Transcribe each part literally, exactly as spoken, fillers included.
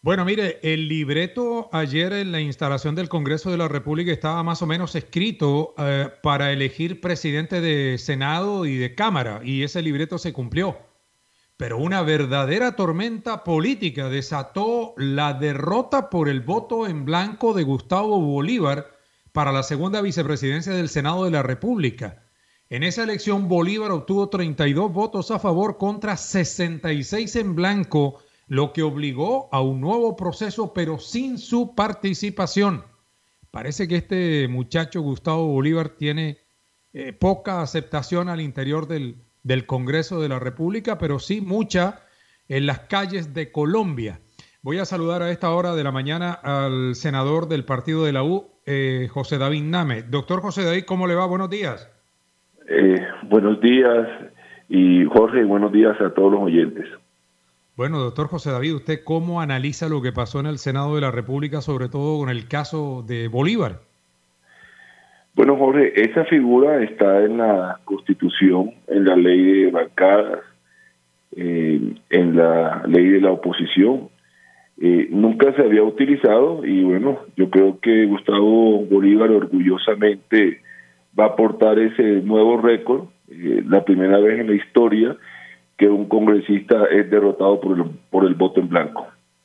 Bueno, mire, el libreto ayer en la instalación del Congreso de la República estaba más o menos escrito eh, para elegir presidente de Senado y de Cámara, y ese libreto se cumplió. Pero una verdadera tormenta política desató la derrota por el voto en blanco de Gustavo Bolívar para la segunda vicepresidencia del Senado de la República. En esa elección, Bolívar obtuvo treinta y dos votos a favor contra sesenta y seis en blanco, lo que obligó a un nuevo proceso, pero sin su participación. Parece que este muchacho Gustavo Bolívar tiene eh, poca aceptación al interior del, del Congreso de la República, pero sí mucha en las calles de Colombia. Voy a saludar a esta hora de la mañana al senador del partido de la U, eh, José David Name. Doctor José David, ¿cómo le va? Buenos días. Eh, buenos días, y Jorge, buenos días a todos los oyentes. Bueno, doctor José David, ¿usted cómo analiza lo que pasó en el Senado de la República, sobre todo con el caso de Bolívar? Bueno, Jorge, esa figura está en la Constitución, en la ley de bancadas, eh, en la ley de la oposición. Eh, nunca se había utilizado y bueno, yo creo que Gustavo Bolívar orgullosamente va a aportar ese nuevo récord, eh, la primera vez en la historia que un congresista es derrotado por el, por el voto en blanco.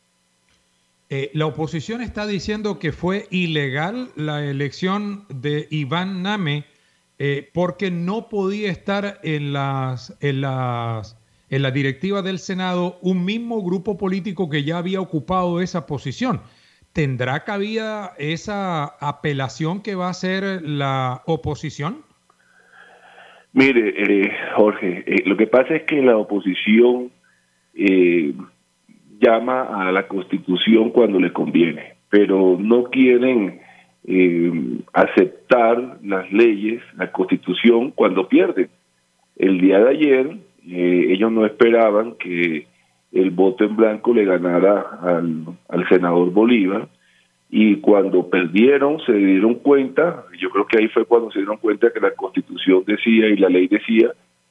Eh, la oposición está diciendo que fue ilegal la elección de Iván Name eh, porque no podía estar en las, en las en la directiva del Senado un mismo grupo político que ya había ocupado esa posición. ¿Tendrá cabida esa apelación que va a hacer la oposición? Mire, eh, Jorge, eh, lo que pasa es que la oposición eh, llama a la Constitución cuando le conviene, pero no quieren eh, aceptar las leyes, la Constitución, cuando pierden. El día de ayer, eh, ellos no esperaban que el voto en blanco le ganara al, al senador Bolívar, y cuando perdieron se dieron cuenta, yo creo que ahí fue cuando se dieron cuenta que la Constitución decía y la ley decía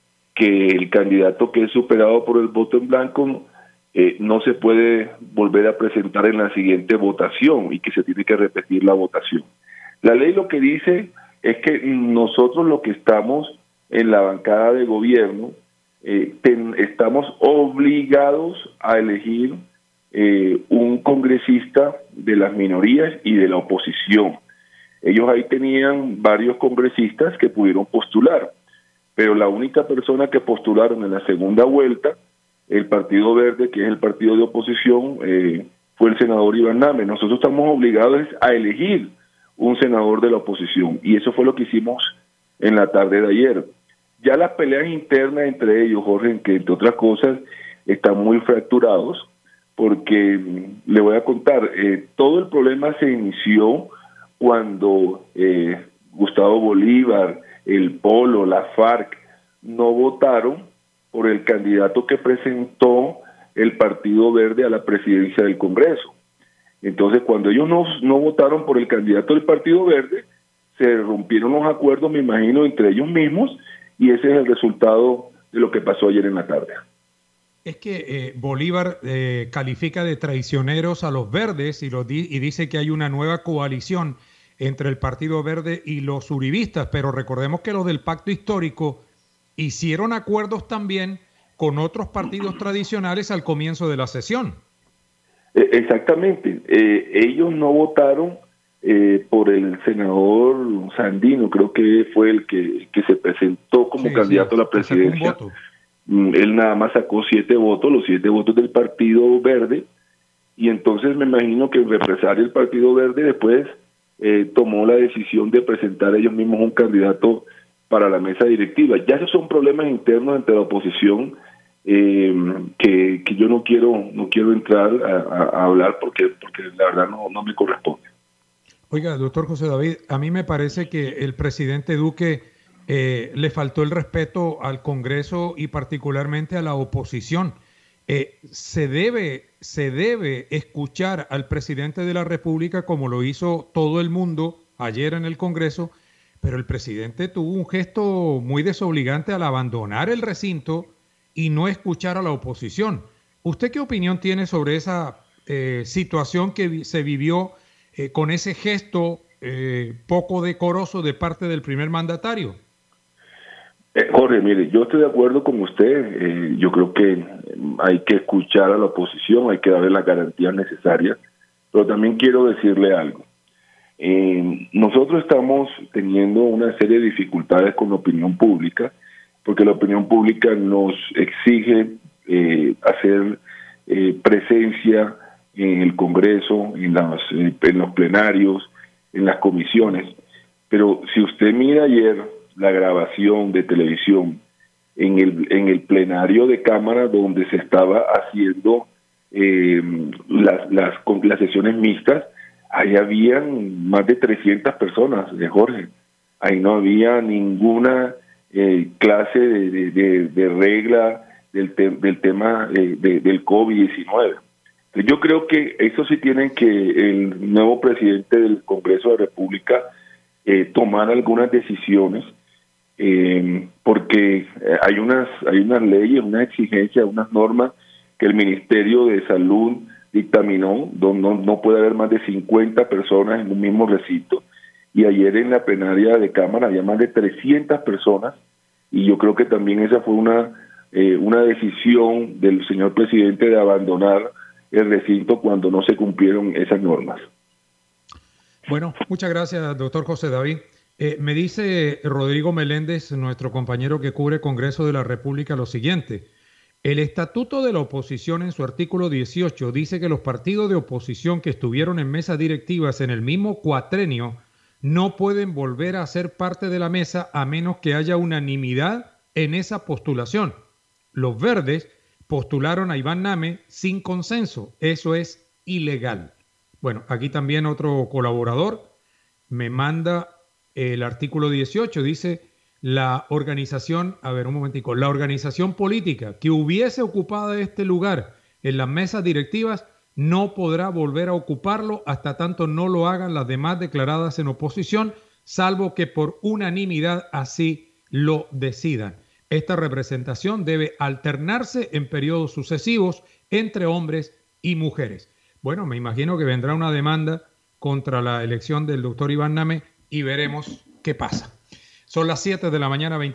que el candidato que es superado por el voto en blanco eh, no se puede volver a presentar en la siguiente votación y que se tiene que repetir la votación. La ley lo que dice es que nosotros los que estamos en la bancada de gobierno eh, ten, estamos obligados a elegir Eh, un congresista de las minorías y de la oposición. Ellos ahí tenían varios congresistas que pudieron postular, pero la única persona que postularon en la segunda vuelta, el Partido Verde, que es el partido de oposición, eh, fue el senador Iván Name. Nosotros estamos obligados a elegir un senador de la oposición, y eso fue lo que hicimos en la tarde de ayer. Ya las peleas internas entre ellos, Jorge, que entre otras cosas están muy fracturados, porque le voy a contar, eh, todo el problema se inició cuando eh, Gustavo Bolívar, el Polo, la FARC no votaron por el candidato que presentó el Partido Verde a la presidencia del Congreso. Entonces, cuando ellos no, no votaron por el candidato del Partido Verde, se rompieron los acuerdos, me imagino, entre ellos mismos, y ese es el resultado de lo que pasó ayer en la tarde. Es que eh, Bolívar eh, califica de traicioneros a los verdes y, lo di y dice que hay una nueva coalición entre el Partido Verde y los uribistas, pero recordemos que los del Pacto Histórico hicieron acuerdos también con otros partidos tradicionales al comienzo de la sesión. Eh, exactamente, eh, ellos no votaron eh, por el senador Sandino, creo que fue el que, que se presentó como sí, candidato sí, a la presidencia. Él nada más sacó siete votos, los siete votos del Partido Verde, y entonces me imagino que en represalia el Partido Verde después eh, tomó la decisión de presentar ellos mismos un candidato para la mesa directiva. Ya esos son problemas internos entre la oposición eh, que, que yo no quiero no quiero entrar a, a, a hablar porque, porque la verdad no, no me corresponde. Oiga, doctor José David, a mí me parece que el presidente Duque Eh, le faltó el respeto al Congreso y particularmente a la oposición. Eh, se debe, se debe escuchar al presidente de la República como lo hizo todo el mundo ayer en el Congreso, pero el presidente tuvo un gesto muy desobligante al abandonar el recinto y no escuchar a la oposición. ¿Usted qué opinión tiene sobre esa eh, situación que vi- se vivió eh, con ese gesto eh, poco decoroso de parte del primer mandatario? Eh, Jorge, mire, yo estoy de acuerdo con usted. Eh, yo creo que eh, hay que escuchar a la oposición, hay que darle las garantías necesarias, pero también quiero decirle algo. Eh, nosotros estamos teniendo una serie de dificultades con la opinión pública, porque la opinión pública nos exige eh, hacer eh, presencia en el Congreso, en, las, eh, en los plenarios, en las comisiones. Pero si usted mira ayer la grabación de televisión en el, en el plenario de Cámara donde se estaba haciendo eh, las, las, las sesiones mixtas, ahí habían más de trescientas personas, de Jorge. Ahí no había ninguna eh, clase de, de, de, de regla del, te, del tema eh, de, del COVID diecinueve. Entonces, yo creo que eso sí tienen que el nuevo presidente del Congreso de la República eh, tomar algunas decisiones, eh, porque hay unas, hay unas leyes, unas exigencias, unas normas que el Ministerio de Salud dictaminó, donde no, no puede haber más de cincuenta personas en un mismo recinto, y ayer en la plenaria de Cámara había más de trescientas personas, y yo creo que también esa fue una, eh, una decisión del señor presidente de abandonar el recinto cuando no se cumplieron esas normas. Bueno, muchas gracias, doctor José David. Eh, me dice Rodrigo Meléndez, nuestro compañero que cubre Congreso de la República, lo siguiente. El estatuto de la oposición en su artículo dieciocho dice que los partidos de oposición que estuvieron en mesas directivas en el mismo cuatrenio no pueden volver a ser parte de la mesa a menos que haya unanimidad en esa postulación. Los verdes postularon a Iván Name sin consenso. Eso es ilegal. Bueno, aquí también otro colaborador me manda el artículo dieciocho, dice la organización, a ver un momentico, la organización política que hubiese ocupado este lugar en las mesas directivas no podrá volver a ocuparlo hasta tanto no lo hagan las demás declaradas en oposición, salvo que por unanimidad así lo decidan. Esta representación debe alternarse en periodos sucesivos entre hombres y mujeres. Bueno, me imagino que vendrá una demanda contra la elección del doctor Iván Name y veremos qué pasa. Son las siete de la mañana, veinte